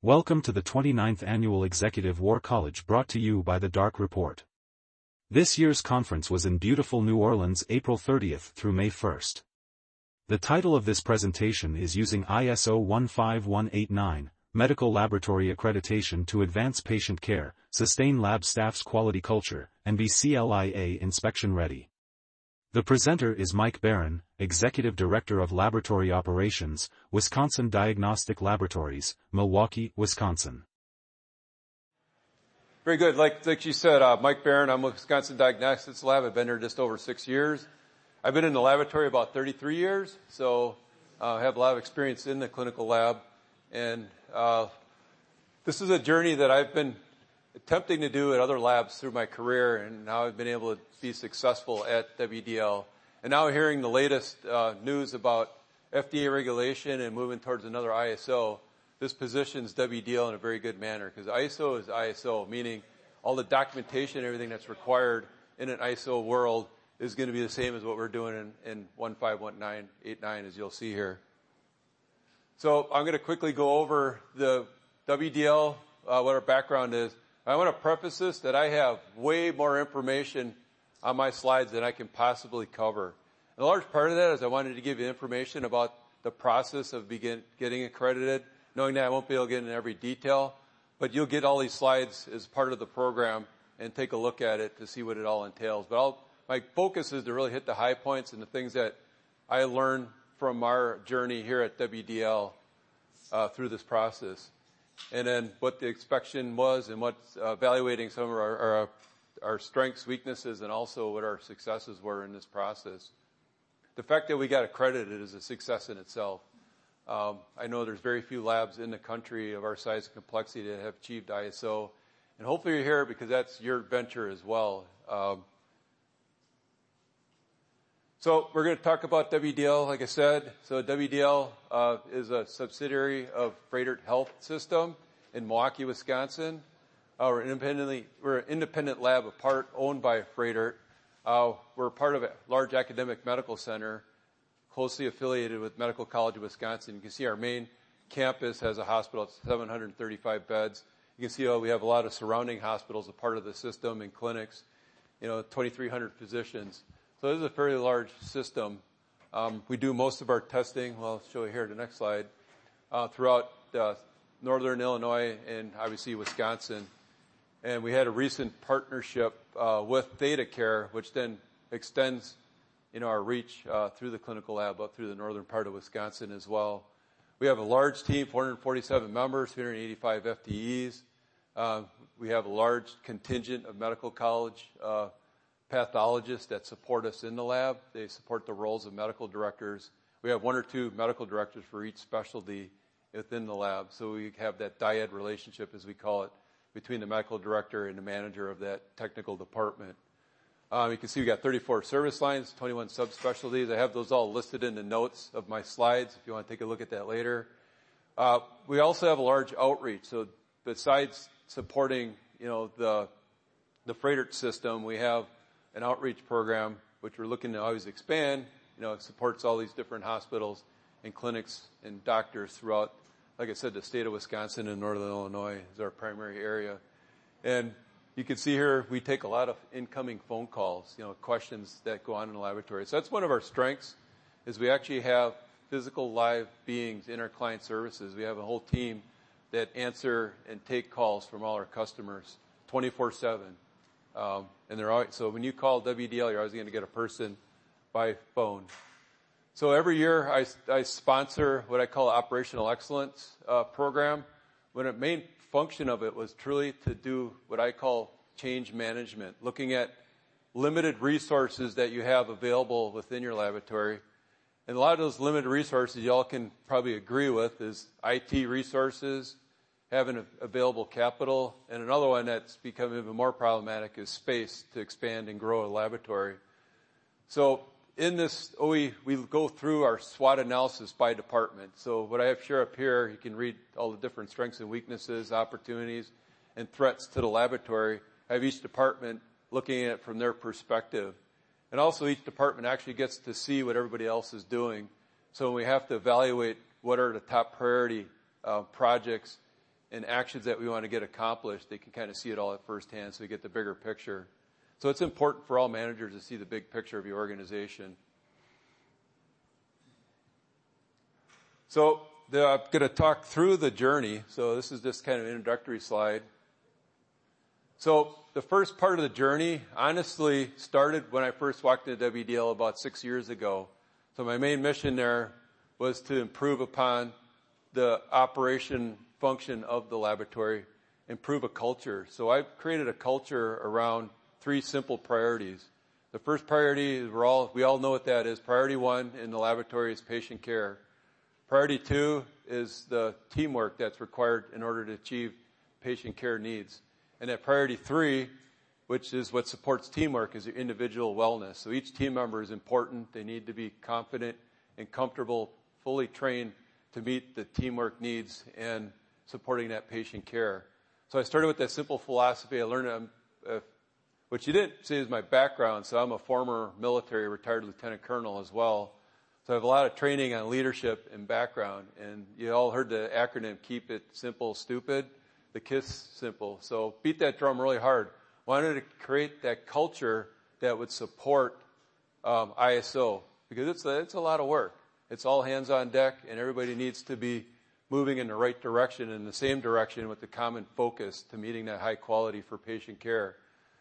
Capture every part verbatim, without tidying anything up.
Welcome to the twenty-ninth Annual Executive War College brought to you by the Dark Report. This year's conference was in beautiful New Orleans April thirtieth through May first. The title of this presentation is Using I S O one five one eight nine, Medical Laboratory Accreditation to Advance Patient Care, Sustain Lab Staff's Quality Culture, and be C L I A Inspection Ready. The presenter is Mike Barron, Executive Director of Laboratory Operations, Wisconsin Diagnostic Laboratories, Milwaukee, Wisconsin. Very good. Like, like you said, uh, Mike Barron, I'm with Wisconsin Diagnostics Lab. I've been here just over six years. I've been in the laboratory about thirty-three years, so uh, I have a lot of experience in the clinical lab. And uh, this is a journey that I've been attempting to do at other labs through my career, and now I've been able to be successful at W D L. And now hearing the latest uh, news about F D A regulation and moving towards another I S O, this positions W D L in a very good manner, because I S O is I S O, meaning all the documentation and everything that's required in an I S O world is going to be the same as what we're doing in, in one five one nine eight nine, as you'll see here. So I'm going to quickly go over the W D L, uh, what our background is. I want to preface this that I have way more information on my slides than I can possibly cover. And a large part of that is I wanted to give you information about the process of begin, getting accredited, knowing that I won't be able to get into every detail, but you'll get all these slides as part of the program and take a look at it to see what it all entails. But I'll, my focus is to really hit the high points and the things that I learned from our journey here at W D L uh, through this process. And then what the inspection was and what's uh, evaluating some of our, our, our strengths, weaknesses, and also what our successes were in this process. The fact that we got accredited is a success in itself. Um, I know there's very few labs in the country of our size and complexity that have achieved I S O. And hopefully you're here because that's your venture as well. Um, so we're going to talk about W D L, like I said. So W D L uh, is a subsidiary of Froedtert Health System in Milwaukee, Wisconsin. Uh, we're independently we're an independent lab, a part owned by Froedtert. Uh, we're part of a large academic medical center, closely affiliated with Medical College of Wisconsin. You can see our main campus has a hospital of seven hundred thirty-five beds. You can see oh, we have a lot of surrounding hospitals, a part of the system, and clinics. You know, twenty-three hundred physicians. So this is a fairly large system. Um, we do most of our testing, well, I'll show you here the next slide, uh, throughout uh, northern Illinois and obviously Wisconsin. And we had a recent partnership uh, with ThedaCare, which then extends, you know, our reach uh, through the clinical lab up through the northern part of Wisconsin as well. We have a large team, four hundred forty-seven members, three hundred eighty-five F T Es. Uh, we have a large contingent of medical college uh pathologists that support us in the lab. They support the roles of medical directors. We have one or two medical directors for each specialty within the lab. So we have that dyad relationship, as we call it, between the medical director and the manager of that technical department. Um, you can see we got thirty-four service lines, twenty-one subspecialties. I have those all listed in the notes of my slides if you want to take a look at that later. Uh, we also have a large outreach. So besides supporting, you know, the, the Froedtert system, we have an outreach program, which we're looking to always expand. You know, it supports all these different hospitals and clinics and doctors throughout, like I said, the state of Wisconsin and northern Illinois is our primary area. And you can see here, we take a lot of incoming phone calls, you know, questions that go on in the laboratory. So that's one of our strengths, is we actually have physical live beings in our client services. We have a whole team that answer and take calls from all our customers twenty-four seven. Um, and they're always, so when you call W D L, you're always going to get a person by phone. So every year I, I sponsor what I call operational excellence uh, program. When the main function of it was truly to do what I call change management, looking at limited resources that you have available within your laboratory. And a lot of those limited resources y'all can probably agree with is I T resources, having available capital, and another one that's become even more problematic is space to expand and grow a laboratory. So in this O E, we go through our SWOT analysis by department. So what I have shared up here, you can read all the different strengths and weaknesses, opportunities, and threats to the laboratory. I have each department looking at it from their perspective. And also each department actually gets to see what everybody else is doing. So we have to evaluate what are the top priority uh, projects and actions that we want to get accomplished, they can kind of see it all at firsthand so we get the bigger picture. So it's important for all managers to see the big picture of your organization. So the, I'm going to talk through the journey. So this is just kind of an introductory slide. So the first part of the journey honestly started when I first walked into W D L about six years ago. So my main mission there was to improve upon the operation function of the laboratory, improve a culture. So I've created a culture around three simple priorities. The first priority is we're all, we all know what that is. Priority one in the laboratory is patient care. Priority two is the teamwork that's required in order to achieve patient care needs. And at priority three, which is what supports teamwork, is your individual wellness. So each team member is important. They need to be confident and comfortable, fully trained to meet the teamwork needs and supporting that patient care. So I started with that simple philosophy. I learned um, uh, what you didn't see is my background. So I'm a former military retired lieutenant colonel as well. So I have a lot of training on leadership and background. And you all heard the acronym, Keep It Simple, Stupid, the KISS simple. So beat that drum really hard. Wanted to create that culture that would support um, I S O because it's a, it's a lot of work. It's all hands on deck, and everybody needs to be moving in the right direction, in the same direction with the common focus to meeting that high quality for patient care.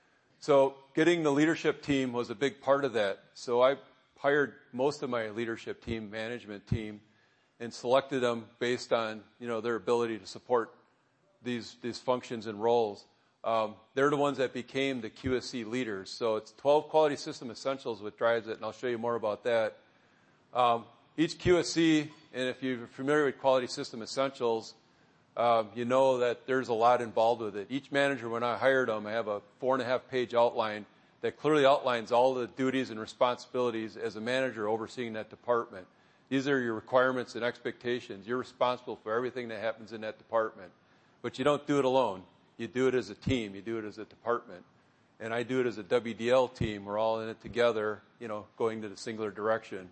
So getting the leadership team was a big part of that. So I hired most of my leadership team, management team, and selected them based on, you know, their ability to support these, these functions and roles. Um, they're the ones that became the Q S C leaders. So it's twelve quality system essentials what drives it, and I'll show you more about that. Um, each Q S C, and if you're familiar with quality system essentials, um, you know that there's a lot involved with it. Each manager, when I hired them, I have a four and a half page outline that clearly outlines all the duties and responsibilities as a manager overseeing that department. These are your requirements and expectations. You're responsible for everything that happens in that department. But you don't do it alone. You do it as a team. You do it as a department. And I do it as a W D L team. We're all in it together, you know, going to the singular direction.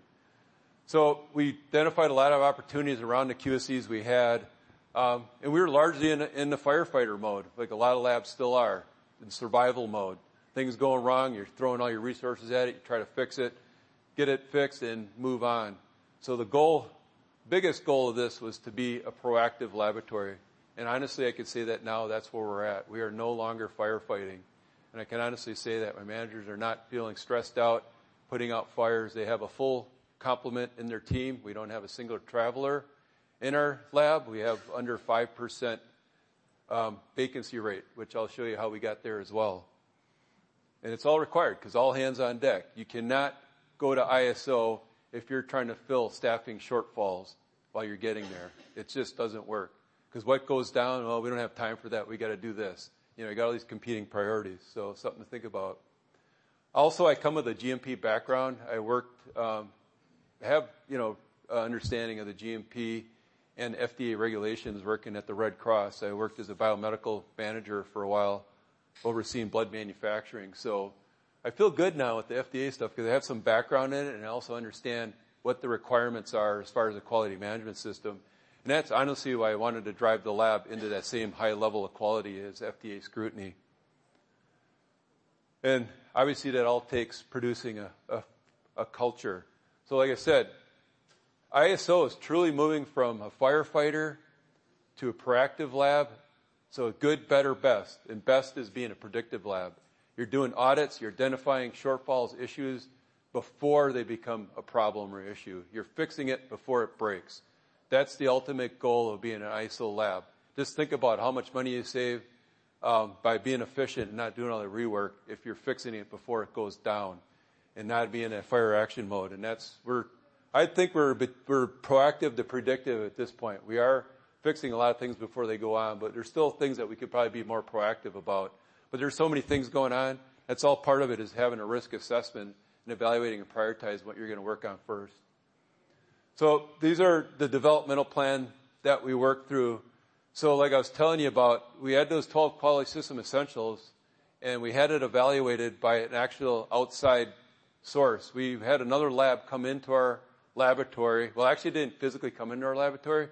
So we identified a lot of opportunities around the Q S Cs we had. Um, and we were largely in, in the firefighter mode, like a lot of labs still are, in survival mode. Things going wrong, you're throwing all your resources at it, you try to fix it, get it fixed, and move on. So the goal, biggest goal of this was to be a proactive laboratory. And honestly, I can say that now that's where we're at. We are no longer firefighting. And I can honestly say that my managers are not feeling stressed out, putting out fires. They have a full complement in their team. We don't have a single traveler in our lab. We have under five percent um, vacancy rate, which I'll show you how we got there as well. And it's all required because all hands on deck. You cannot go to I S O if you're trying to fill staffing shortfalls while you're getting there. It just doesn't work. Because what goes down, well, we don't have time for that. We got to do this. You know, you got all these competing priorities. So something to think about. Also, I come with a G M P background. I worked, um, have, you know, uh, understanding of the G M P and F D A regulations working at the Red Cross. I worked as a biomedical manager for a while, overseeing blood manufacturing. So I feel good now with the F D A stuff because I have some background in it and I also understand what the requirements are as far as the quality management system. And that's honestly why I wanted to drive the lab into that same high level of quality as F D A scrutiny. And obviously that all takes producing a, a, a culture. So like I said, I S O is truly moving from a firefighter to a proactive lab. So good, better, best. And best is being a predictive lab. You're doing audits, you're identifying shortfalls, issues before they become a problem or issue. You're fixing it before it breaks. That's the ultimate goal of being an I S O lab. Just think about how much money you save um, by being efficient and not doing all the rework if you're fixing it before it goes down and not being in fire action mode. And that's, we're, I think we're, we're proactive to predictive at this point. We are fixing a lot of things before they go on, but there's still things that we could probably be more proactive about. But there's so many things going on. That's all part of it is having a risk assessment and evaluating and prioritizing what you're going to work on first. So these are the developmental plan that we worked through. So like I was telling you about, we had those twelve quality system essentials, and we had it evaluated by an actual outside source. We had another lab come into our laboratory. Well, actually it didn't physically come into our laboratory.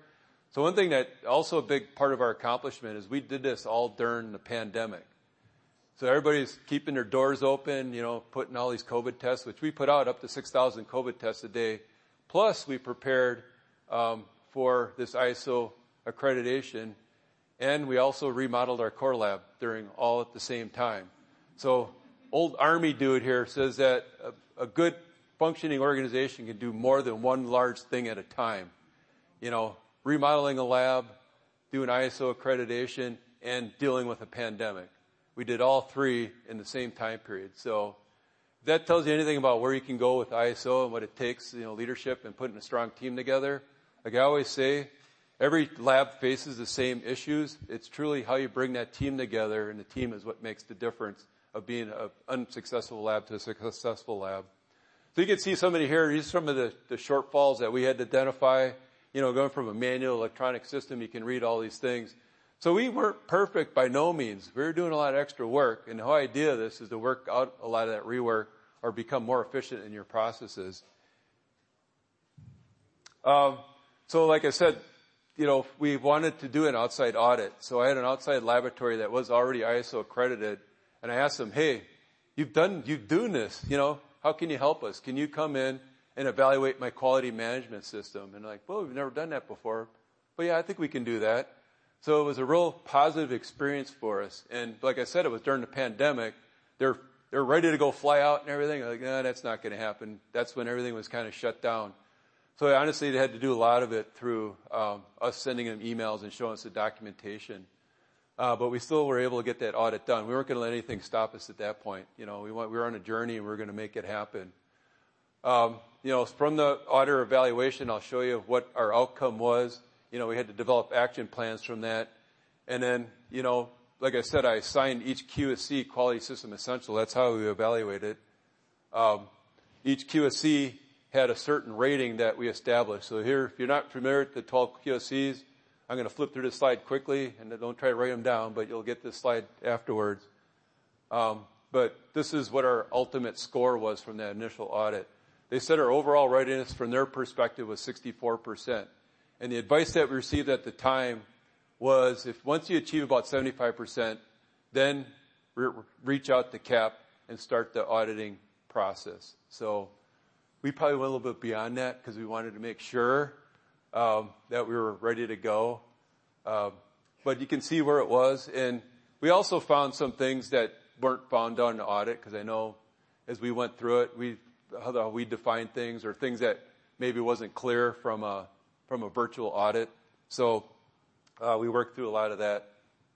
So one thing that also a big part of our accomplishment is we did this all during the pandemic. So everybody's keeping their doors open, you know, putting all these COVID tests, which we put out up to six thousand COVID tests a day. Plus we prepared um, for this I S O accreditation, and we also remodeled our core lab during all at the same time. So old Army dude here says that a, a good functioning organization can do more than one large thing at a time. You know, remodeling a lab, doing I S O accreditation, and dealing with a pandemic. We did all three in the same time period. So if that tells you anything about where you can go with I S O and what it takes, you know, leadership and putting a strong team together. Like I always say, every lab faces the same issues. It's truly how you bring that team together, and the team is what makes the difference of being an unsuccessful lab to a successful lab. So you can see somebody here, these are some of the, the shortfalls that we had to identify. You know, going from a manual electronic system, you can read all these things. So we weren't perfect by no means. We were doing a lot of extra work, and the whole idea of this is to work out a lot of that rework or become more efficient in your processes. Um, so like I said, you know, we wanted to do an outside audit. So I had an outside laboratory that was already I S O accredited, and I asked them, hey, you've done, you've doing this, you know, how can you help us? Can you come in and evaluate my quality management system? And like, well, we've never done that before. But yeah, I think we can do that. So it was a real positive experience for us. And like I said, it was during the pandemic. They're, they're ready to go fly out and everything. I'm like, no, that's not going to happen. That's when everything was kind of shut down. So honestly, they had to do a lot of it through um, us sending them emails and showing us the documentation. Uh, but we still were able to get that audit done. We weren't going to let anything stop us at that point. You know, we, went, we were on a journey, and we were going to make it happen. Um, you know, from the auditor evaluation, I'll show you what our outcome was. You know, we had to develop action plans from that. And then, you know, like I said, I assigned each Q S C quality system essential. That's how we evaluated. Um, each Q S C had a certain rating that we established. So here, if you're not familiar with the twelve Q S Cs, I'm going to flip through this slide quickly, and don't try to write them down, but you'll get this slide afterwards. Um, but this is what our ultimate score was from that initial audit. They said our overall readiness from their perspective was sixty-four percent. And the advice that we received at the time was if once you achieve about seventy-five percent, then re- reach out to C A P and start the auditing process. So we probably went a little bit beyond that because we wanted to make sure um, that we were ready to go. Uh, but you can see where it was. And we also found some things that weren't found on the audit, because I know as we went through it, we how we defined things, or things that maybe wasn't clear from a from a virtual audit. So uh, we worked through a lot of that.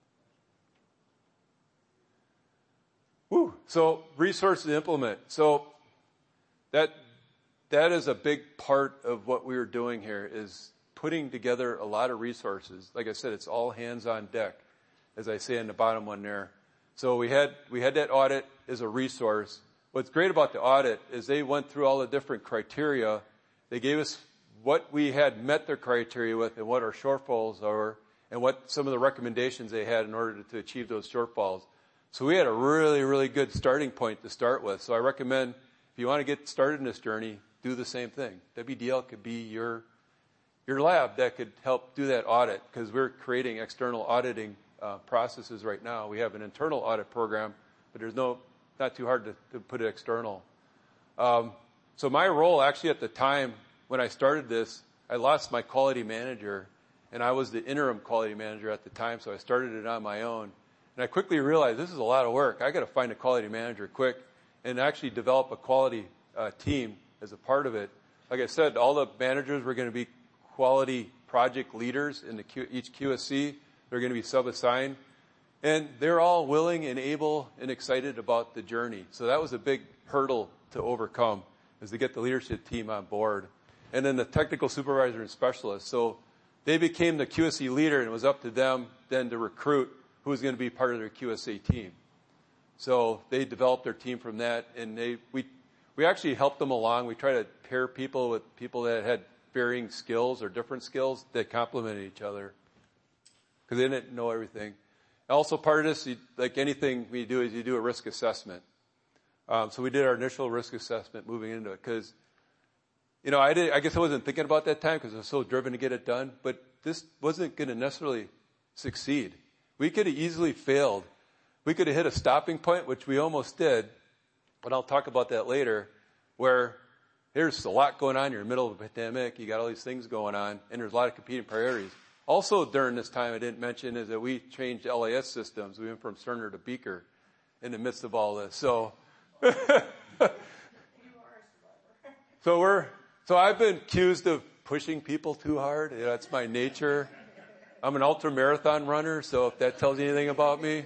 Woo. So resources to implement. So that that is a big part of what we were doing here, is putting together a lot of resources. Like I said, it's all hands on deck, as I say in the bottom one there. So we had we had that audit as a resource. What's great about the audit is they went through all the different criteria. They gave us what we had met their criteria with, and what our shortfalls are, and what some of the recommendations they had in order to, to achieve those shortfalls. So we had a really, really good starting point to start with. So I recommend, if you want to get started in this journey, do the same thing. W D L could be your your lab that could help do that audit, because we're creating external auditing uh, processes right now. We have an internal audit program, but there's no not too hard to, to put it external. Um, so my role actually at the time when I started this, I lost my quality manager, and I was the interim quality manager at the time, so I started it on my own. And I quickly realized this is a lot of work. I got to find a quality manager quick and actually develop a quality uh, team as a part of it. Like I said, all the managers were going to be quality project leaders in the Q, each Q S C. They're going to be sub-assigned. And they're all willing and able and excited about the journey. So that was a big hurdle to overcome, is to get the leadership team on board. And then the technical supervisor and specialist. So they became the Q S C leader, and it was up to them then to recruit who was going to be part of their Q S A team. So they developed their team from that, and they we we actually helped them along. We tried to pair people with people that had varying skills or different skills that complemented each other, because they didn't know everything. Also, part of this, like anything we do, is you do a risk assessment. Um, so we did our initial risk assessment moving into it, because you know, I did, I guess I wasn't thinking about that time because I was so driven to get it done, but this wasn't going to necessarily succeed. We could have easily failed. We could have hit a stopping point, which we almost did, but I'll talk about that later, where there's a lot going on. You're in the middle of a pandemic. You got all these things going on, and there's a lot of competing priorities. Also during this time I didn't mention is that we changed L A S systems. We went from Cerner to Beaker in the midst of all this. So, so we're, so I've been accused of pushing people too hard. Yeah, that's my nature. I'm an ultra marathon runner, so if that tells you anything about me.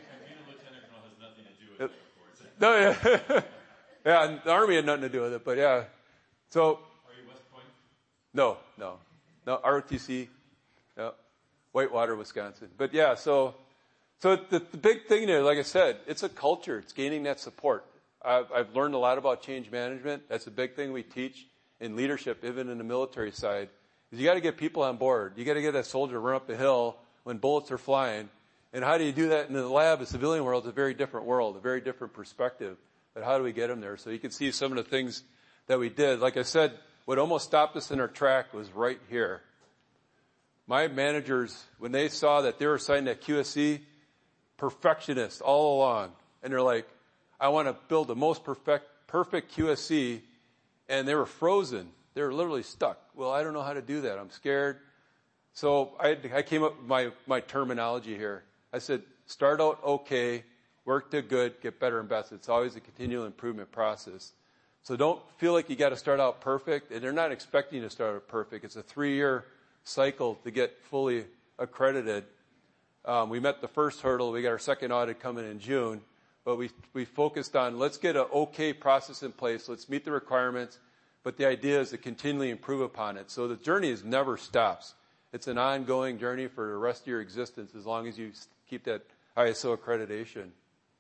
No, yeah. Yeah, the Army had nothing to do with it, but yeah. So. Are you West Point? No, no. No, R O T C. No. Whitewater, Wisconsin. But yeah, so, so the, the big thing there, like I said, it's a culture. It's gaining that support. I've, I've learned a lot about change management. That's a big thing we teach in leadership, even in the military side, is you got to get people on board. You got to get that soldier to run up the hill when bullets are flying. And how do you do that in the lab? The civilian world is a very different world, a very different perspective. But how do we get them there? So you can see some of the things that we did. Like I said, what almost stopped us in our track was right here. My managers, when they saw that they were assigned at Q S C, perfectionists all along, and they're like, I want to build the most perfect, perfect Q S C, and they were frozen. They were literally stuck. Well, I don't know how to do that. I'm scared. So I, I came up with my, my terminology here. I said, start out okay, work to good, get better and best. It's always a continual improvement process. So don't feel like you got to start out perfect, and they're not expecting you to start out perfect. It's a three-year cycle to get fully accredited. Um, we met the first hurdle. We got our second audit coming in June, but we we focused on let's get an okay process in place. Let's meet the requirements, but the idea is to continually improve upon it. So the journey is never stops. It's an ongoing journey for the rest of your existence as long as you keep that I S O accreditation.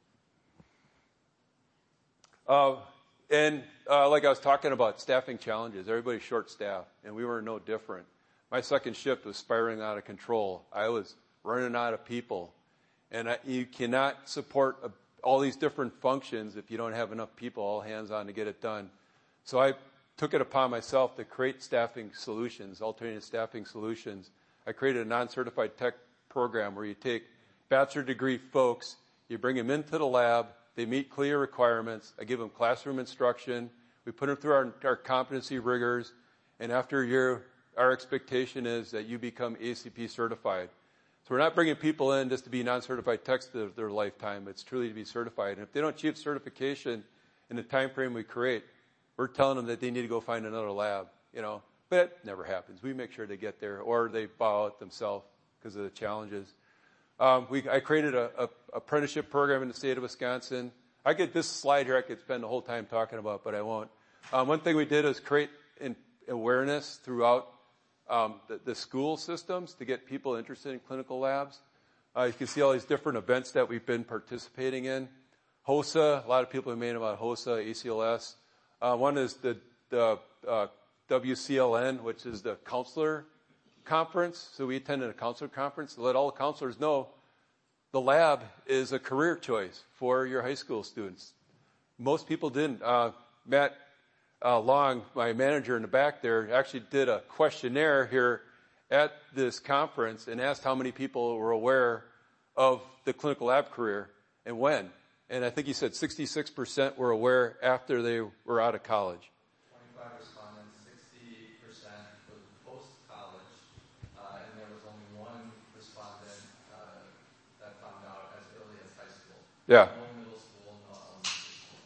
Uh, and uh, like I was talking about staffing challenges, everybody's short staffed, and we were no different. My second shift was spiraling out of control. I was running out of people. And I, you cannot support a, all these different functions if you don't have enough people all hands on to get it done. So I took it upon myself to create staffing solutions, alternative staffing solutions. I created a non-certified tech program where you take bachelor degree folks, you bring them into the lab, they meet clear requirements, I give them classroom instruction, we put them through our, our competency rigors, and after a year, our expectation is that you become A C P certified. So we're not bringing people in just to be non-certified techs of their lifetime. It's truly to be certified. And if they don't achieve certification in the time frame we create, we're telling them that they need to go find another lab, you know. But it never happens. We make sure they get there, or they bow out themselves because of the challenges. Um, we, I created a, a apprenticeship program in the state of Wisconsin. I get this slide here I could spend the whole time talking about, but I won't. Um, one thing we did is create an awareness throughout Um, the, the school systems to get people interested in clinical labs. Uh, you can see all these different events that we've been participating in. HOSA, a lot of people have made about HOSA, A C L S. Uh, one is the, the uh, W C L N, which is the counselor conference. So we attended a counselor conference to let all the counselors know the lab is a career choice for your high school students. Most people didn't. Uh, Matt Uh, Long, my manager in the back there, actually did a questionnaire here at this conference and asked how many people were aware of the clinical lab career and when. And I think he said sixty-six percent were aware after they were out of college. twenty-five respondents, sixty percent was post-college, uh, and there was only one respondent uh, that found out as early as high school. Yeah. No middle school, no elementary school.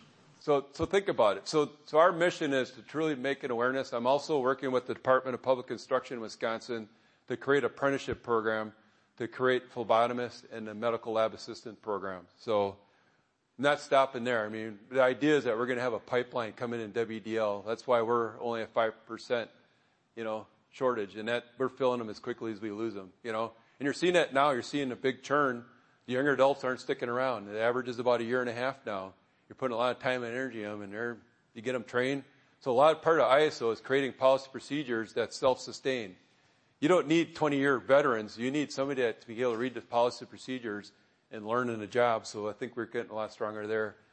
So, so think about it. So, so our mission is to truly make an awareness. I'm also working with the Department of Public Instruction in Wisconsin to create an apprenticeship program to create phlebotomists and a medical lab assistant program. So, not stopping there. I mean, the idea is that we're going to have a pipeline coming in W D L. That's why we're only at five percent, you know, shortage, and that we're filling them as quickly as we lose them, you know. And you're seeing that now. You're seeing a big churn. The younger adults aren't sticking around. The average is about a year and a half now. You're putting a lot of time and energy in them, and they're, you get them trained. So a lot of part of I S O is creating policy procedures that self-sustain. You don't need twenty-year veterans. You need somebody that to be able to read the policy procedures and learn in the job. So I think we're getting a lot stronger there.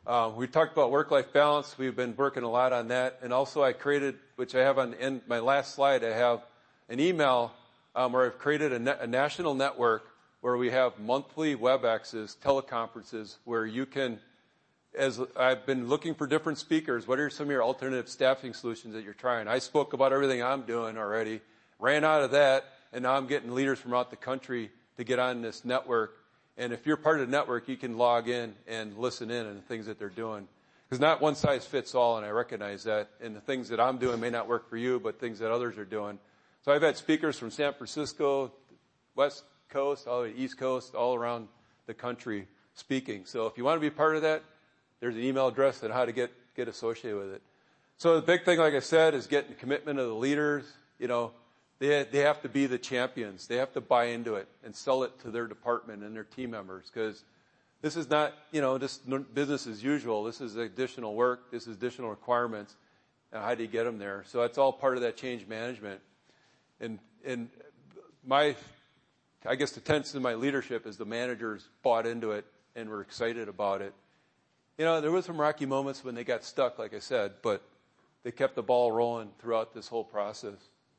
Um, we talked about work-life balance. We've been working a lot on that. And also I created, which I have on in my last slide, I have an email um, where I've created a, ne- a national network where we have monthly WebExes, teleconferences, where you can, as I've been looking for different speakers, what are some of your alternative staffing solutions that you're trying? I spoke about everything I'm doing already, ran out of that, and now I'm getting leaders from out the country to get on this network. And if you're part of the network, you can log in and listen in on the things that they're doing. Because not one size fits all, and I recognize that. And the things that I'm doing may not work for you, but things that others are doing. So I've had speakers from San Francisco, West Coast, all the way to East Coast, all around the country speaking. So if you want to be part of that, there's an email address and how to get, get associated with it. So the big thing, like I said, is getting the commitment of the leaders. You know, they, they have to be the champions. They have to buy into it and sell it to their department and their team members, because this is not, you know, just business as usual. This is additional work. This is additional requirements. And how do you get them there? So that's all part of that change management. And, and my, I guess the tenets in my leadership is the managers bought into it and were excited about it. You know, there was some rocky moments when they got stuck, like I said, but they kept the ball rolling throughout this whole process.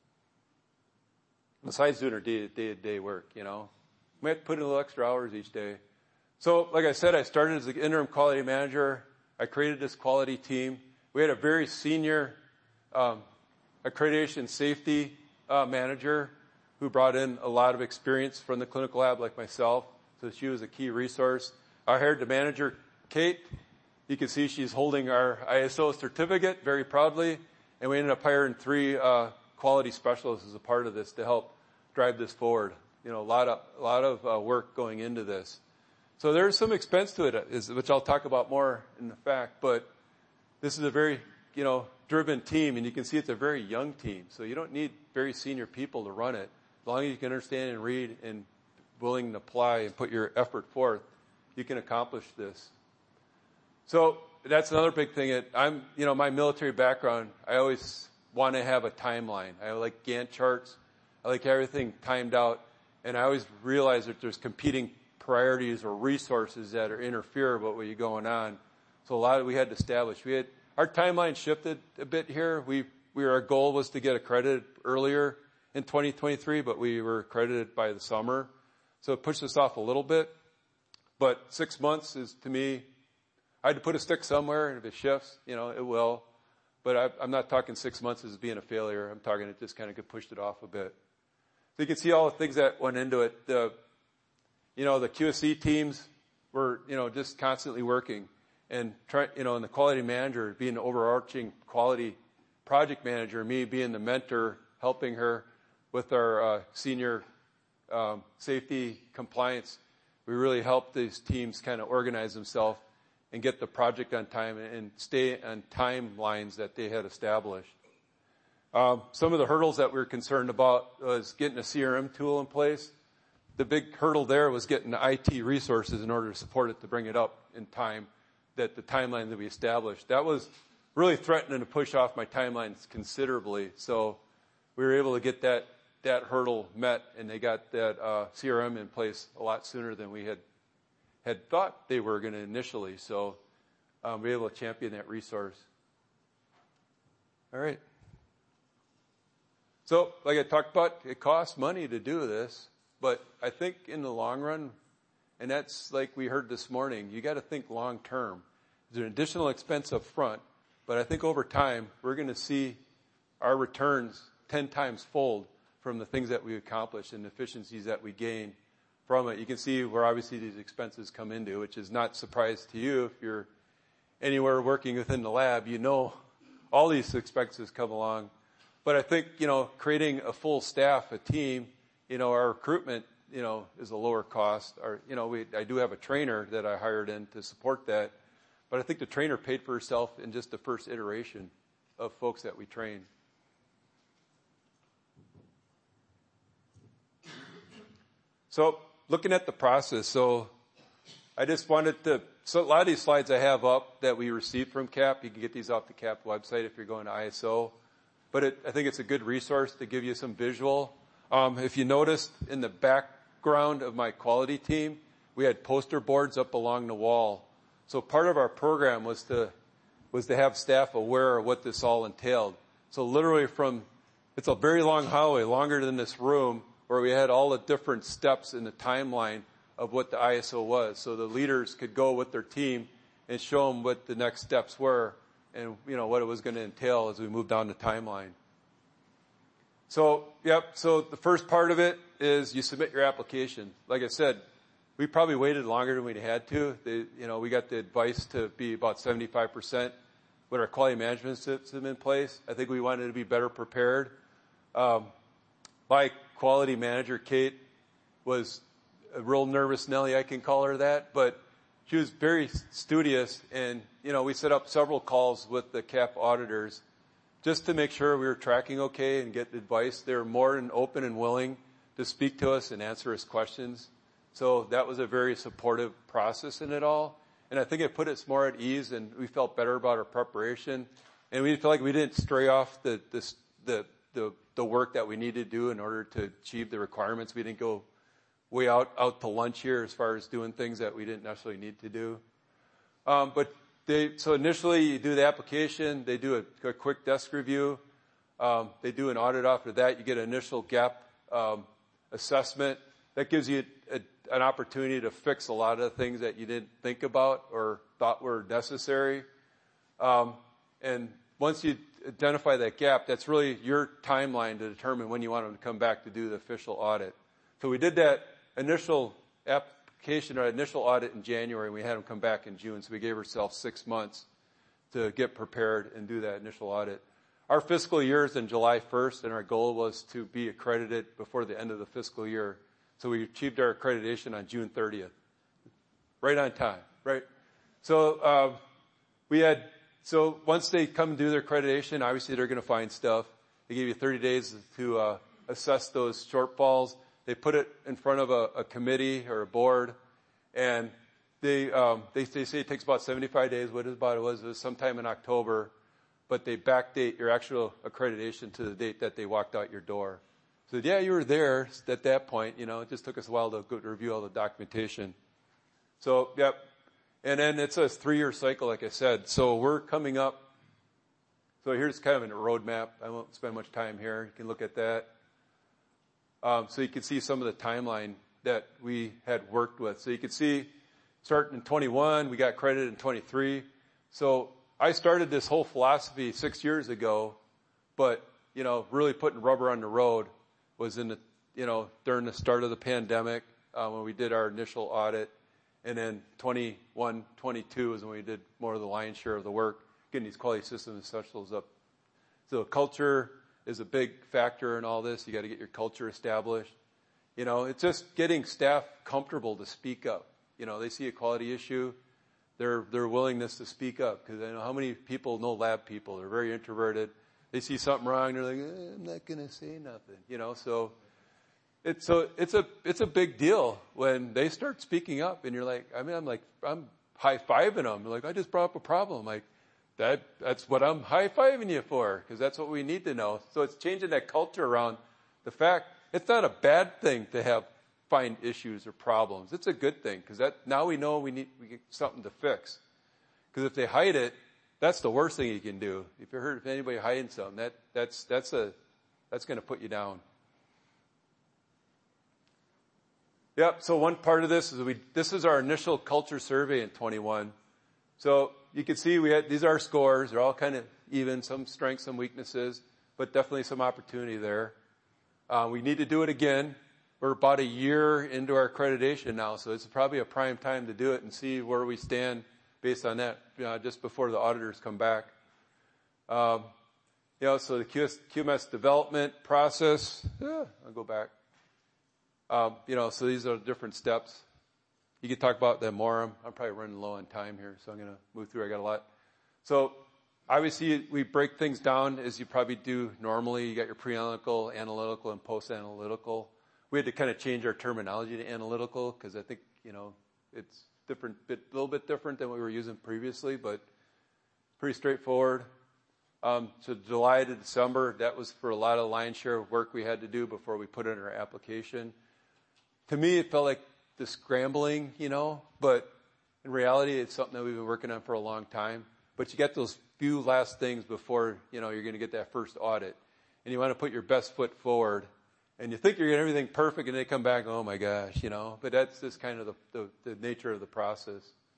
Besides doing their day-to-day work, you know. We have to put in a little extra hours each day. So, like I said, I started as an interim quality manager. I created this quality team. We had a very senior um, accreditation safety uh, manager who brought in a lot of experience from the clinical lab like myself. So she was a key resource. I hired the manager, Kate. You can see she's holding our I S O certificate very proudly. And we ended up hiring three uh, quality specialists as a part of this to help drive this forward. You know, a lot of, a lot of uh, work going into this. So there's some expense to it, is, which I'll talk about more in the fact, but this is a very, you know, driven team, and you can see it's a very young team. So you don't need very senior people to run it. As long as you can understand and read and willing to apply and put your effort forth, you can accomplish this. So that's another big thing. That I'm, you know, my military background, I always want to have a timeline. I like Gantt charts. I like everything timed out. And I always realize that there's competing priorities or resources that are interfere with what you're going on. So a lot of we had to establish. We had our timeline shifted a bit here. We we our goal was to get accredited earlier in twenty twenty-three, but we were accredited by the summer, so it pushed us off a little bit. But six months is, to me, I had to put a stick somewhere, and if it shifts, you know, it will. But I, I'm not talking six months as being a failure. I'm talking it just kind of pushed it off a bit. So you can see all the things that went into it. The You know, the Q S C teams were, you know, just constantly working, and try, you know, and the quality manager being the overarching quality project manager, me being the mentor, helping her with our uh, senior um, safety compliance. We really helped these teams kind of organize themselves and get the project on time and stay on timelines that they had established. Um, some of the hurdles that we were concerned about was getting a C R M tool in place. The big hurdle there was getting the I T resources in order to support it, to bring it up in time, that the timeline that we established. That was really threatening to push off my timelines considerably. So we were able to get that, that hurdle met, and they got that uh, C R M in place a lot sooner than we had, had thought they were going to initially. So um, we were able to champion that resource. All right. So like I talked about, it costs money to do this. But I think in the long run, and that's like we heard this morning, you got to think long term. There's an additional expense up front, but I think over time, we're going to see our returns ten times fold from the things that we accomplish and the efficiencies that we gain from it. You can see where obviously these expenses come into, which is not a surprise to you. If you're anywhere working within the lab, you know all these expenses come along. But I think, you know, creating a full staff, a team, you know, our recruitment, you know, is a lower cost. Our, you know, we, I do have a trainer that I hired in to support that. But I think the trainer paid for herself in just the first iteration of folks that we train. So looking at the process, so I just wanted to, so a lot of these slides I have up that we received from C A P. You can get these off the C A P website if you're going to I S O. But it, I think it's a good resource to give you some visual. Um, if you noticed in the background of my quality team, we had poster boards up along the wall. So part of our program was to was to have staff aware of what this all entailed. So literally from, it's a very long hallway, longer than this room, where we had all the different steps in the timeline of what the I S O was. So the leaders could go with their team and show them what the next steps were and, you know, what it was going to entail as we moved down the timeline. So, yep, so the first part of it is you submit your application. Like I said, we probably waited longer than we had to. They, you know, we got the advice to be about seventy-five percent with our quality management system in place. I think we wanted to be better prepared. Um, my quality manager, Kate, was a real nervous Nelly, I can call her that, but she was very studious, and, you know, we set up several calls with the C A P auditors just to make sure we were tracking okay and get advice. They were more than open and willing to speak to us and answer us questions. So that was a very supportive process in it all. And I think it put us more at ease, and we felt better about our preparation. And we felt like we didn't stray off the, the, the, the, the work that we needed to do in order to achieve the requirements. We didn't go way out, out to lunch here as far as doing things that we didn't necessarily need to do. Um, but they, so initially you do the application, they do a, a quick desk review, um, they do an audit after that, you get an initial gap, um, assessment. That gives you a, an opportunity to fix a lot of the things that you didn't think about or thought were necessary. Um, and once you identify that gap, that's really your timeline to determine when you want them to come back to do the official audit. So we did that initial application or initial audit in January, and we had them come back in June. So we gave ourselves six months to get prepared and do that initial audit. Our fiscal year is in July first, and our goal was to be accredited before the end of the fiscal year. So we achieved our accreditation on June thirtieth. Right on time, right? So, uh, we had, so once they come do their accreditation, obviously they're going to find stuff. They give you thirty days to, uh, assess those shortfalls. They put it in front of a, a committee or a board, and they, um, they, they say it takes about seventy-five days. What is about it was, it was sometime in October, but they backdate your actual accreditation to the date that they walked out your door. So yeah, you were there at that point, you know, it just took us a while to go to review all the documentation. So, yep. And then it's a three-year cycle, like I said. So we're coming up. So here's kind of a roadmap. I won't spend much time here. You can look at that. Um, so you can see some of the timeline that we had worked with. So you can see, starting in twenty-one, we got credited in twenty-three. So I started this whole philosophy six years ago, but, you know, really putting rubber on the road was in the, you know, during the start of the pandemic, uh, when we did our initial audit. And then twenty-one, twenty-two is when we did more of the lion's share of the work, getting these quality system essentials up. So culture is a big factor in all this. You got to get your culture established. You know, it's just getting staff comfortable to speak up. You know, they see a quality issue, their, their willingness to speak up. Because I know how many people know lab people. They're very introverted. They see something wrong, they're like, eh, I'm not going to say nothing, you know, so it's, so it's a, it's a big deal when they start speaking up and you're like, I mean, I'm like, I'm high-fiving them. They're like, I just brought up a problem. Like, that, that's what I'm high-fiving you for, because that's what we need to know. So it's changing that culture around the fact it's not a bad thing to have, find issues or problems. It's a good thing, because that, now we know we need, we get something to fix. Because if they hide it, that's the worst thing you can do. If you heard of anybody hiding something, that, that's, that's a, that's going to put you down. Yep. So one part of this is we, this is our initial culture survey in twenty-one. So you can see we had, these are our scores. They're all kind of even, some strengths, some weaknesses, but definitely some opportunity there. Uh, we need to do it again. We're about a year into our accreditation now, so it's probably a prime time to do it and see where we stand based on that, you know, just before the auditors come back. Um, you know, so the Q M S development process, yeah, I'll go back. Um, you know, so these are different steps. You could talk about them more. I'm, I'm probably running low on time here, so I'm going to move through. I got a lot. So obviously we break things down as you probably do normally. You got your pre-analytical, analytical, and post-analytical. We had to kind of change our terminology to analytical because I think, you know, it's different, bit, a little bit different than what we were using previously, but pretty straightforward. Um, so July to December, that was for a lot of lion's share of work we had to do before we put it in our application. To me, it felt like the scrambling, you know, but In reality, it's something that we've been working on for a long time. But you get those few last things before, you know, you're going to get that first audit. And you want to put your best foot forward. And you think you're getting everything perfect, and they come back, oh my gosh, you know. But that's just kind of the, the, the nature of the process.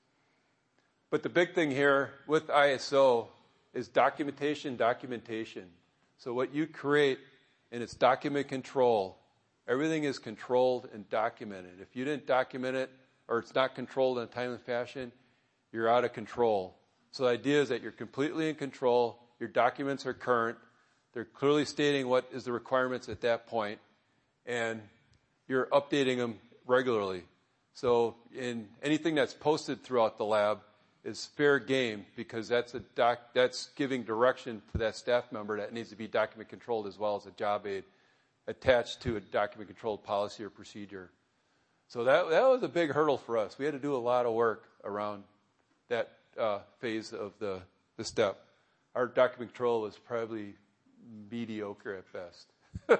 But the big thing here with I S O is documentation, documentation. So what you create, and it's document control. Everything is controlled and documented. If you didn't document it, or it's not controlled in a timely fashion, you're out of control. So the idea is that you're completely in control. Your documents are current. They're clearly stating what is the requirements at that point, and you're updating them regularly. So in anything that's posted throughout the lab is fair game, because that's a doc, that's giving direction to that staff member that needs to be document controlled as well as a job aid attached to a document controlled policy or procedure. So that that was a big hurdle for us. We had to do a lot of work around that uh, phase of the, the step. Our document control was probably mediocre at best.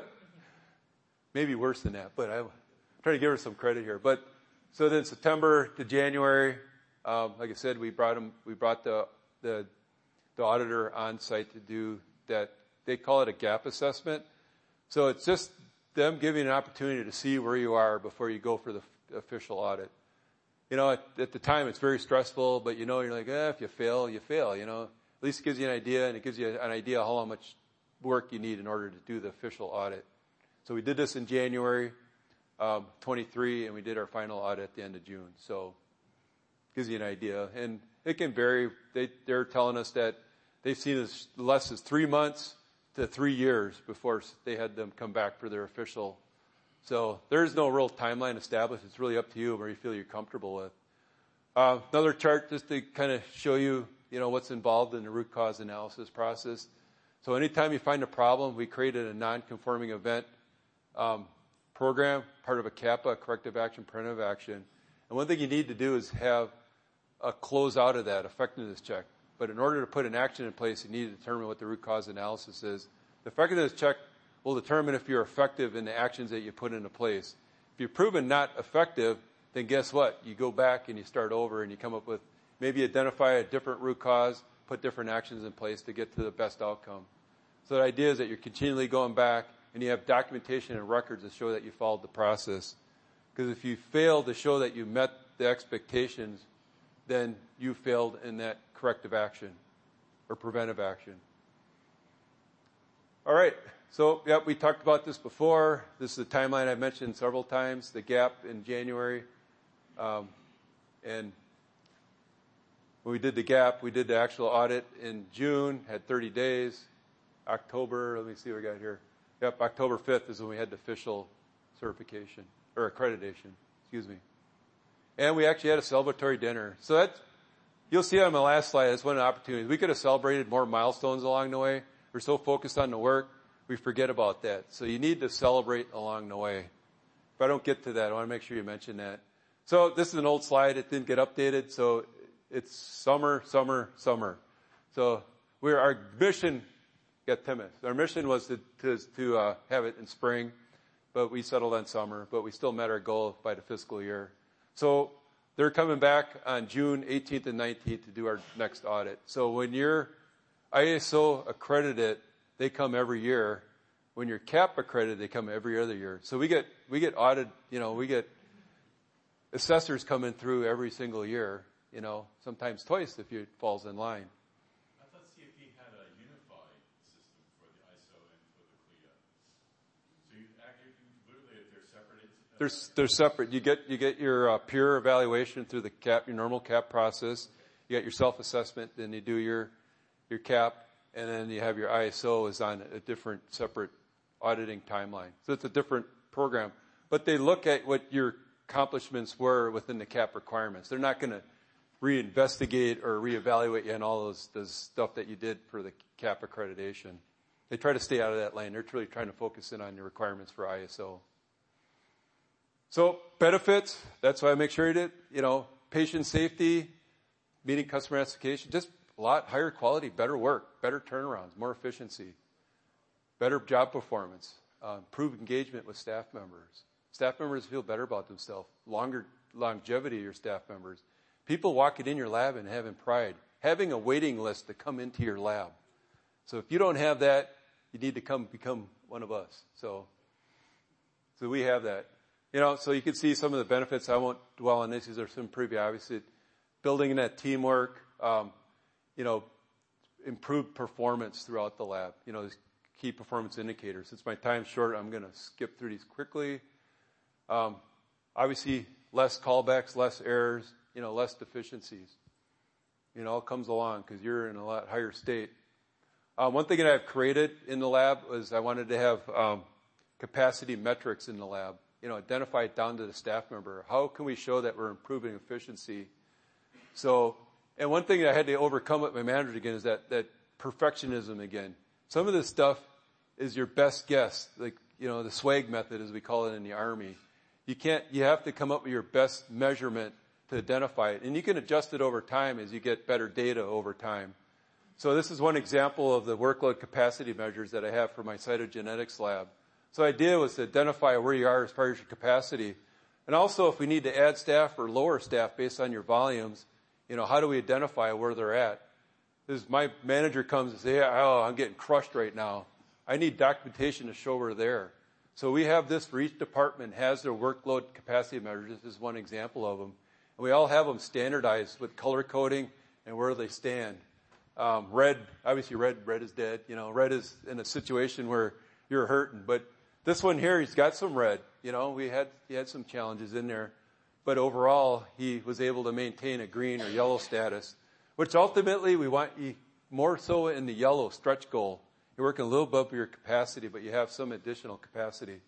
Maybe worse than that, but I'm trying to give her some credit here. But so then September to January, um, like I said, we brought them, we brought the, the the auditor on site to do that. They call it a gap assessment. So it's just them giving an opportunity to see where you are before you go for the f- official audit. You know, at, at the time it's very stressful, but you know, you're like, eh, if you fail, you fail, you know. At least it gives you an idea, and it gives you an idea of how much work you need in order to do the official audit. So we did this in January um, twenty-three, and we did our final audit at the end of June. So it gives you an idea. And it can vary. They, they're telling us that they've seen as less as three months to three years before they had them come back for their official. So there's no real timeline established. It's really up to you where you feel you're comfortable with. Uh, another chart just to kind of show you, you know, what's involved in the root cause analysis process. So anytime you find a problem, we created a non-conforming event um, program, part of a CAPA, corrective action, preventive action. And one thing you need to do is have a close out of that effectiveness check. But in order to put an action in place, you need to determine what the root cause analysis is. The effectiveness check will determine if you're effective in the actions that you put into place. If you're proven not effective, then guess what? You go back and you start over and you come up with, maybe identify a different root cause, put different actions in place to get to the best outcome. So the idea is that you're continually going back and you have documentation and records that show that you followed the process. Because if you fail to show that you met the expectations, then you failed in that corrective action or preventive action. All right. So, yep, we talked about this before. This is the timeline I mentioned several times, the gap in January. Um, and when we did the gap, we did the actual audit in June, had thirty days. October, let me see what we got here. Yep, October fifth is when we had the official certification, or accreditation, excuse me. And we actually had a celebratory dinner. So that's, you'll see on my last slide, that's one of the opportunities. We could have celebrated more milestones along the way. We're so focused on the work, we forget about that. So you need to celebrate along the way. If I don't get to that, I want to make sure you mention that. So this is an old slide. It didn't get updated. So it's summer, summer, summer. So we're, our mission, got Timmons. Our mission was to, to, to uh, have it in spring, but we settled on summer. But we still met our goal by the fiscal year. So they're coming back on June eighteenth and nineteenth to do our next audit. So when you're I S O accredited, they come every year. When you're C A P accredited, they come every other year. So we get we get audited, you know, we get assessors coming through every single year, you know, sometimes twice if it falls in line. I thought C F P had a unified system for the I S O and for the C L I A. So you actually, literally, if they're separate, uh, They're, they're separate. You get you get your uh, peer evaluation through the C A P, your normal C A P process. You got your self-assessment, then you do your your C A P, and then you have your I S O is on a different, separate auditing timeline. So it's a different program. But they look at what your accomplishments were within the C A P requirements. They're not going to reinvestigate or reevaluate you on all those, those stuff that you did for the C A P accreditation. They try to stay out of that lane. They're really trying to focus in on your requirements for I S O. So benefits, that's why I make sure you did, you know, patient safety, meeting customer expectations, just a lot higher quality, better work, better turnarounds, more efficiency, better job performance, uh, improved engagement with staff members. Staff members feel better about themselves, longer longevity of your staff members. People walking in your lab and having pride. Having a waiting list to come into your lab. So if you don't have that, you need to come become one of us. So, so we have that. You know, so you can see some of the benefits. I won't dwell on this. These are some pretty obvious. Building in that teamwork, um, you know, improved performance throughout the lab. You know, these key performance indicators. Since my time's short, I'm going to skip through these quickly. Um, obviously, less callbacks, less errors, you know, less deficiencies. You know, it comes along because you're in a lot higher state. Uh, one thing that I've created in the lab was I wanted to have um, capacity metrics in the lab. You know, identify it down to the staff member. How can we show that we're improving efficiency? So, and one thing that I had to overcome with my manager again is that, that perfectionism again. Some of this stuff is your best guess, like, you know, the swag method as we call it in the Army. You can't, you have to come up with your best measurement to identify it. And you can adjust it over time as you get better data over time. So this is one example of the workload capacity measures that I have for my cytogenetics lab. So the idea was to identify where you are as far as your capacity. And also if we need to add staff or lower staff based on your volumes, you know, how do we identify where they're at? This, my manager comes and says, yeah, oh, I'm getting crushed right now. I need documentation to show we're there. So we have this for each department has their workload capacity measures. This is one example of them. And we all have them standardized with color coding and where they stand. Um, red, obviously red, red is dead. You know, red is in a situation where you're hurting. But this one here, he's got some red. You know, we had, he had some challenges in there. But overall, he was able to maintain a green or yellow status, which ultimately we want you more so in the yellow stretch goal. You're working a little above your capacity, but you have some additional capacity.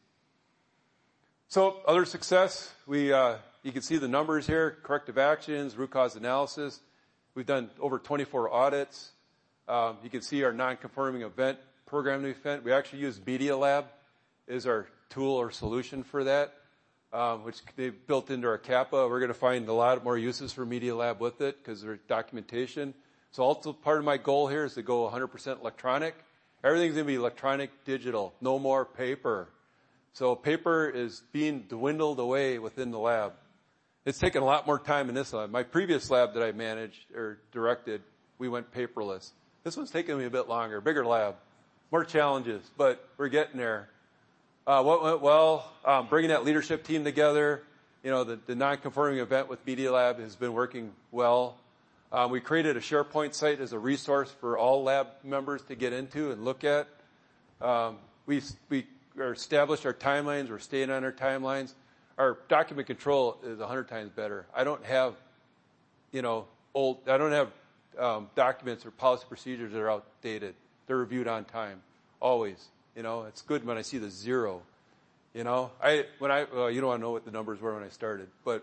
So other success, we, uh, you can see the numbers here, corrective actions, root cause analysis. We've done over twenty-four audits. Um, you can see our non-conforming event program event. We actually use Media Lab as our tool or solution for that, um, which they've built into our Kappa. We're going to find a lot more uses for Media Lab with it because there's documentation. So also part of my goal here is to go one hundred percent electronic. Everything's going to be electronic, digital, no more paper. So paper is being dwindled away within the lab. It's taken a lot more time in this lab. My previous lab that I managed or directed, we went paperless. This one's taking me a bit longer, bigger lab, more challenges, but we're getting there. Uh, what went well? Um, bringing that leadership team together. You know, the, the non-conforming event with Media Lab has been working well. Um, we created a SharePoint site as a resource for all lab members to get into and look at. Um, we we established our timelines. We're staying on our timelines. Our document control is a hundred times better. I don't have, you know, old. I don't have um, documents or policy procedures that are outdated. They're reviewed on time, always. You know, it's good when I see the zero. You know, I when I well, you don't want to know what the numbers were when I started, but.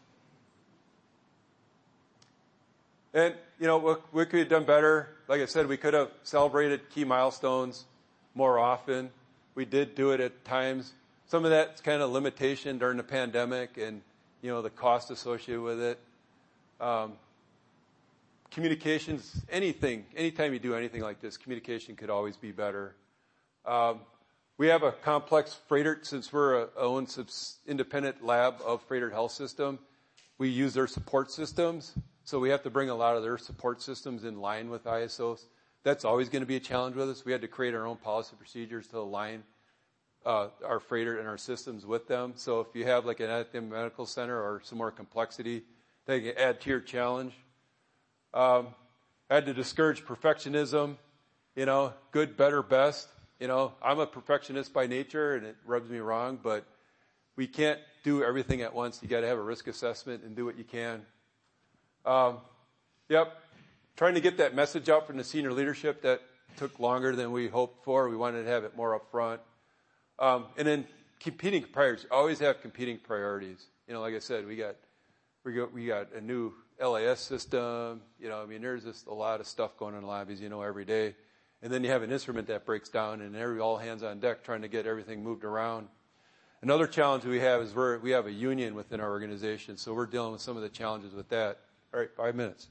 And, you know, what we could have done better. Like I said, we could have celebrated key milestones more often. We did do it at times. Some of that's kind of limitation during the pandemic and, you know, the cost associated with it. Um, communications, anything, anytime you do anything like this, communication could always be better. Um, we have a complex Froedtert, since we're a own subs- independent lab of Froedtert Health System. We use their support systems. So we have to bring a lot of their support systems in line with I S Os. That's always going to be a challenge with us. We had to create our own policy procedures to align uh, our Froedtert and our systems with them. So if you have like an academic medical center or some more complexity, they can add to your challenge. Um, I had to discourage perfectionism. You know, good, better, best. You know, I'm a perfectionist by nature, and it rubs me wrong, but we can't do everything at once. You got to have a risk assessment and do what you can. Um, yep, trying to get that message out from the senior leadership that took longer than we hoped for. We wanted to have it more up front. Um, and then competing priorities. Always have competing priorities. You know, like I said, we got we got we got a new L A S system. You know, I mean, there's just a lot of stuff going on in the lab, as you know, every day. And then you have an instrument that breaks down, and every all hands on deck trying to get everything moved around. Another challenge we have is we're, we have a union within our organization, so we're dealing with some of the challenges with that. All right, five minutes.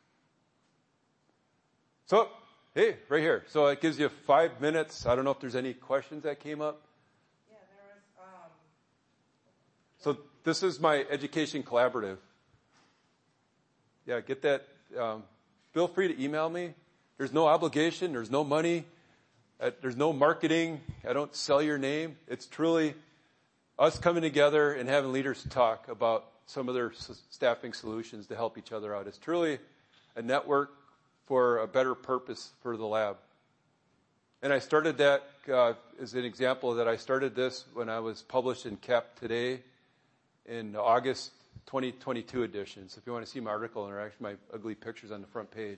So, hey, right here. So it gives you five minutes. I don't know if there's any questions that came up. Yeah, there was. Um, so this is my education collaborative. yeah, get that. Um, feel free to email me. There's no obligation. There's no money. Uh, there's no marketing. I don't sell your name. It's truly us coming together and having leaders talk about some of their s- staffing solutions to help each other out. It's truly a network for a better purpose for the lab. And I started that uh, as an example that I started this when I was published in C A P Today in the August twenty twenty-two edition. So if you want to see my article, and actually my ugly pictures on the front page.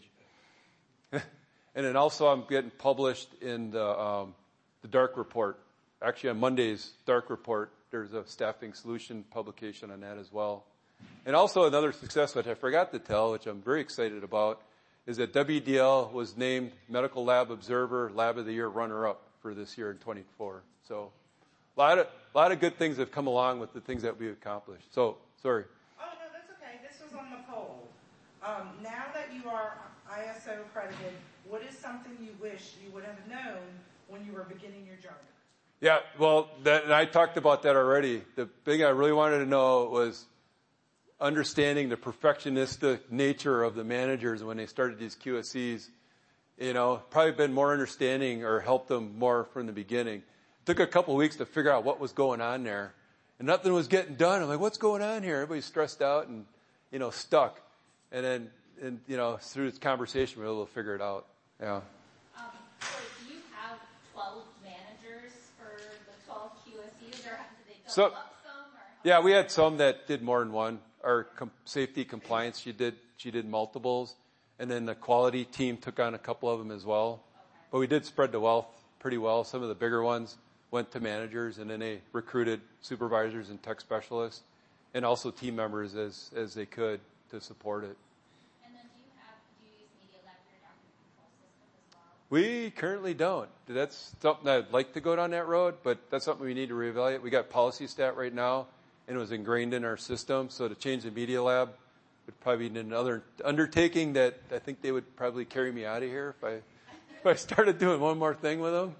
And then also I'm getting published in the, um, the Dark Report. Actually on Monday's Dark Report, there's a staffing solution publication on that as well. And also another success, which I forgot to tell, which I'm very excited about, is that W D L was named Medical Lab Observer Lab of the Year runner-up for this year in twenty-four. So a lot of, a lot of good things have come along with the things that we've accomplished. So, sorry. Oh, no, that's okay. This was on the poll. Um, now that you are I S O accredited, what is something you wish you would have known when you were beginning your journey? Yeah, well, that, and I talked about that already. The thing I really wanted to know was understanding the perfectionistic nature of the managers when they started these Q S Es. You know, probably been more understanding or helped them more from the beginning. It took a couple of weeks to figure out what was going on there. And nothing was getting done. I'm like, what's going on here? Everybody's stressed out and, you know, stuck. And then, and, you know, through this conversation, we were able to figure it out. Yeah. Um, so do you have twelve managers for the twelve Q S Es, or did they double So, up some? Or yeah, we had some that did more than one. Our com- safety compliance, she did, she did multiples. And then the quality team took on a couple of them as well. Okay. But we did spread the wealth pretty well. Some of the bigger ones went to managers, and then they recruited supervisors and tech specialists and also team members as, as they could to support it. And then do you have, do you use Media Lab for your document control system as well? We currently don't. That's something I'd like to go down that road, but that's something we need to reevaluate. We got Policy Stat right now, and it was ingrained in our system. So to change the Media Lab would probably be another undertaking that I think they would probably carry me out of here if I if I started doing one more thing with them.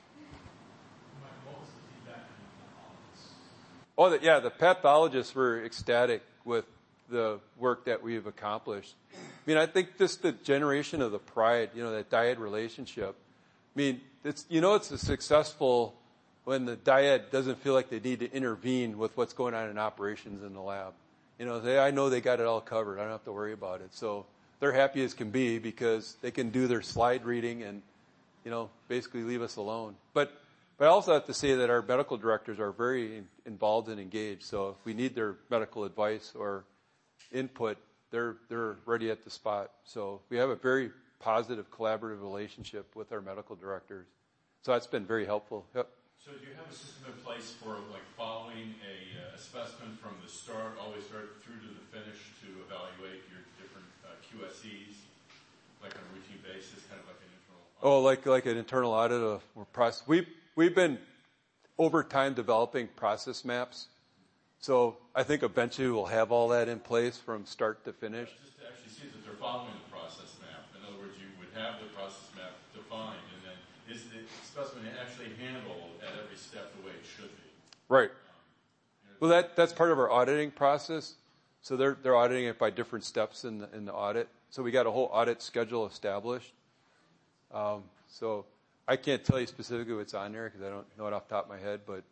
What was the feedback from the pathologists? Oh, the, yeah, the pathologists were ecstatic with the work that we've accomplished. I mean, I think just the generation of the pride, you know, that dyad relationship. I mean, it's, you know, it's a successful when the dyad doesn't feel like they need to intervene with what's going on in operations in the lab. You know, they, I know they got it all covered. I don't have to worry about it. So they're happy as can be because they can do their slide reading and, you know, basically leave us alone. But But I also have to say that our medical directors are very in, involved and engaged. So if we need their medical advice or input, they're they're ready at the spot. So we have a very positive, collaborative relationship with our medical directors. So that's been very helpful. Yep. So do you have a system in place for like following a, uh, a specimen from the start, all the way start through to the finish to evaluate your different uh, Q S Es, like on a routine basis, kind of like an internal? Oh, like like an internal audit of or process. We we've been over time developing process maps. So I think eventually we'll have all that in place from start to finish. Just to actually see that they're following the process map. In other words, you would have the process map defined, and then is the specimen actually handled at every step the way it should be? Right. Well, that that's part of our auditing process. So they're they're auditing it by different steps in the in the audit. So we got a whole audit schedule established. Um, so I can't tell you specifically what's on there because I don't know it off the top of my head, but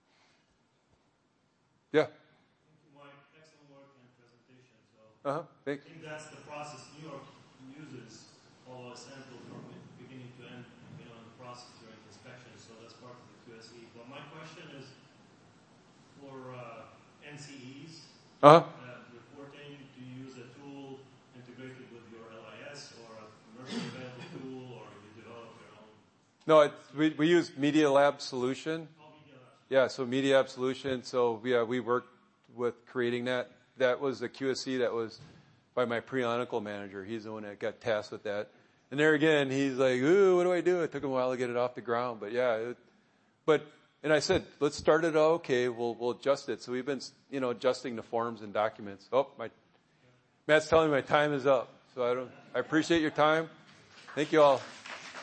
yeah. Thank you, Mike. Excellent work and presentation. So Uh huh. I Thank think that's the process New York uses, follow a sample from beginning to end, you know, in the process during inspection. So that's part of the Q S E. But my question is for uh, N C Es Uh huh. uh, reporting. Do you use a tool integrated with your L I S or a commercially available tool, or you develop your own? No, it's, we we use Media Lab Solution. How Media Lab? Yeah, so Media Lab Solution. So yeah, we worked with creating that. That was the Q S C that was by my pre-clinical manager. He's the one that got tasked with that. And there again, he's like, ooh, what do I do? It took him a while to get it off the ground, but yeah. It, but and I said, let's start it out. Okay, we'll we'll adjust it. So we've been, you know, adjusting the forms and documents. Oh, my Matt's telling me my time is up. So I don't. I appreciate your time. Thank you all.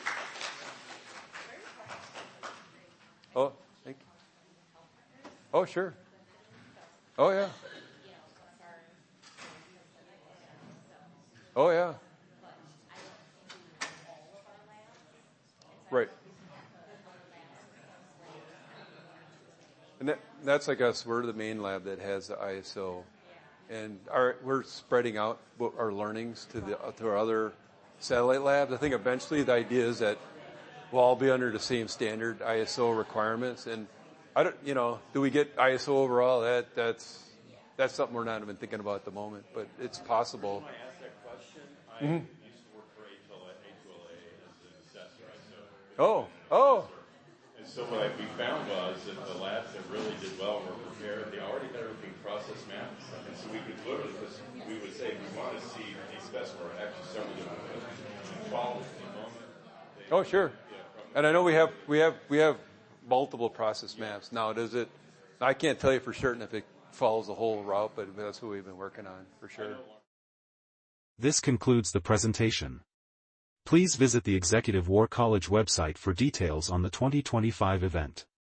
Oh, thank you. Oh, sure. Oh, yeah. Oh, yeah. but I don't think we have all of our labs. And so Right. we can have other labs. And that, that's, I guess, we're the main lab that has the I S O. And our, we're spreading out what our learnings to the to our other satellite labs. I think eventually the idea is that we'll all be under the same standard I S O requirements. And I don't, you know, do we get I S O overall? That that's that's something we're not even thinking about at the moment, but it's possible. When I asked that question, I Mm-hmm. used to work for A two L A as an assessor. So Oh, oh, And so what I, we found was that the labs that really did well were prepared. They already had everything process mapped. And so we could literally, because we would say, we want to see a specimen, or actually some of them would follow the moment. They, oh, sure. yeah, from And I know we have we have we have multiple process maps now. Does it? I can't tell you for certain if it follows the whole route, but that's what we've been working on for sure. This concludes the presentation. Please visit the Executive War College website for details on the twenty twenty-five event.